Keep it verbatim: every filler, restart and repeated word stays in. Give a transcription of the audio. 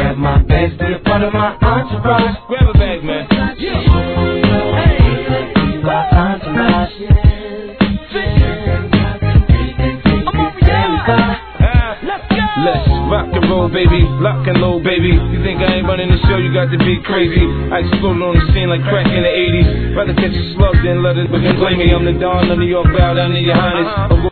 have my bags, be a part of my entourage. Grab a bag, man. Yeah. Hey, my entourage. Let's rock and roll, baby, lock and load, baby. You think I ain't running the show, you got to be crazy. I exploded on the scene like crack in the eighties. Rather catch a slug than let it begin. Blame me, I'm the Don of New York, bow down to your highness.